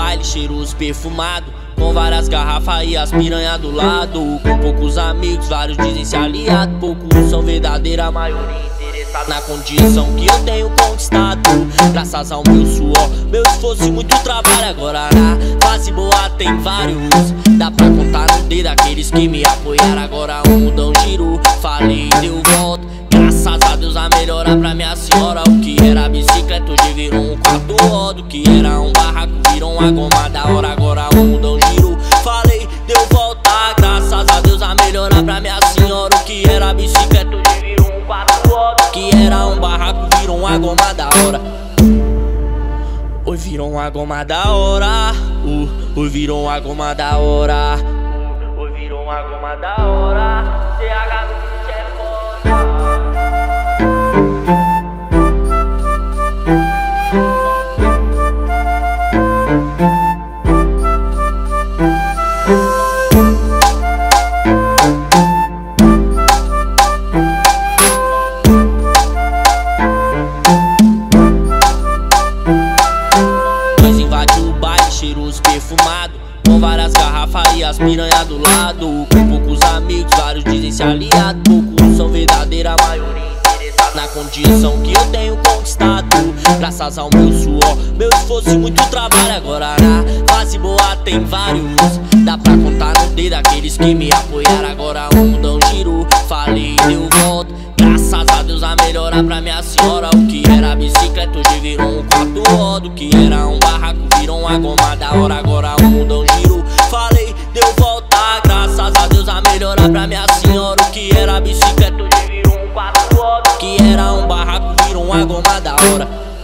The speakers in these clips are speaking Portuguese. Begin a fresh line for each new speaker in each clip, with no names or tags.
baile cheiroso perfumado, com várias garrafas e as piranha do lado. Com poucos amigos, vários dizem se aliado, poucos são verdadeira, a maioria interessada na condição que eu tenho conquistado. Graças ao meu suor, meu esforço e muito trabalho. Agora na fase boa tem vários, dá pra contar no dedo aqueles que me apoiaram. Agora o mundão girou, falei deu volta. Graças a Deus a melhora pra minha senhora. O que era bicicleta hoje virou um quatro rodas. O que era um barraco virou uma goma da hora. Agora o mundão girou, falei deu volta. Graças a Deus a melhora pra minha senhora. O que era bicicleta hoje virou um quatro rodas. O que era um barraco virou uma goma da hora. Hoje virou uma goma da hora. Hoje virou uma goma da hora. Hoje virou uma goma da hora. CH no beat é foda. Nós invade o baile cheiroso perfumado, com várias garrafas e as piranha do lado. Com poucos amigos, vários dizem se aliado, poucos são verdadeira, a maioria interessada na condição que eu tenho conquistado. Graças ao meu suor, meu esforço e muito trabalho. Agora na fase boa tem vários, dá pra contar no dedo aqueles que me apoiaram. Agora o mundão girou, falei deu volta. Graças a Deus a melhora pra minha senhora. O que era bicicleta hoje virou um quatro rodas. O que era um barraco virou uma goma da hora. Agora o mundão girou, falei deu volta. Graças a Deus a melhora pra minha senhora. O que era bicicleta hoje virou um quatro rodas. O que era um barraco virou uma goma da hora.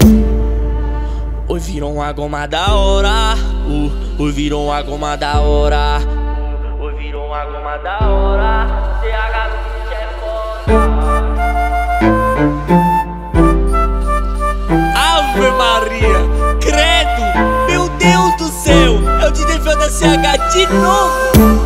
Hoje virou uma goma da hora. Hoje virou uma goma da hora. Hoje virou uma goma da hora. CH no beat é foda.
Ave Maria, credo, meu Deus do céu, é o DJ da CH de novo.